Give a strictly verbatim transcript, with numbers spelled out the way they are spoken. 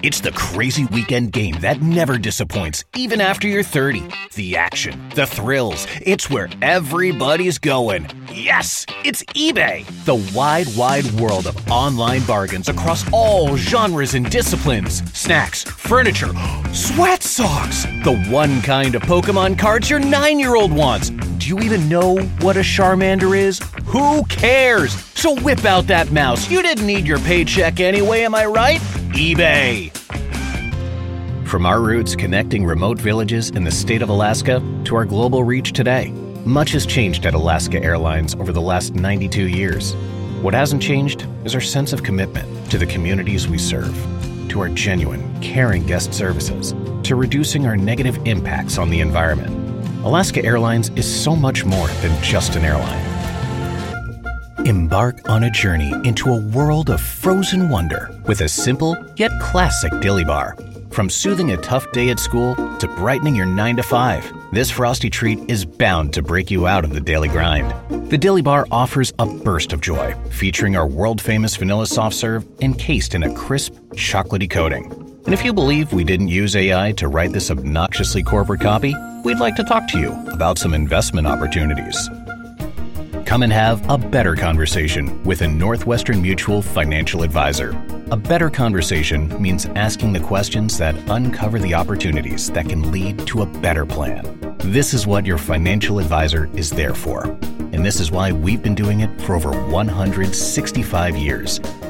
It's the crazy weekend game that never disappoints, even after you're thirty. The action, the thrills, it's where everybody's going. Yes, it's eBay, the wide, wide world of online bargains across all genres and disciplines. Snacks, furniture, sweat socks, the one kind of Pokemon cards your nine-year-old wants. Do you even know what a Charmander is? Who cares? So whip out that mouse. You didn't need your paycheck anyway, am I right? eBay. From our roots connecting remote villages in the state of Alaska to our global reach today, much has changed at Alaska Airlines over the last ninety-two years. What hasn't changed is our sense of commitment to the communities we serve, to our genuine, caring guest services, to reducing our negative impacts on the environment. Alaska Airlines is so much more than just an airline. Embark on a journey into a world of frozen wonder with a simple yet classic dilly bar. From soothing a tough day at school to brightening your nine to five, this frosty treat is bound to break you out of the daily grind. The Dilly Bar offers a burst of joy, featuring our world-famous vanilla soft serve encased in a crisp, chocolatey coating. And if you believe we didn't use A I to write this obnoxiously corporate copy, we'd like to talk to you about some investment opportunities. Come and have a better conversation with a Northwestern Mutual financial advisor. A better conversation means asking the questions that uncover the opportunities that can lead to a better plan. This is what your financial advisor is there for. And this is why we've been doing it for over one hundred sixty-five years.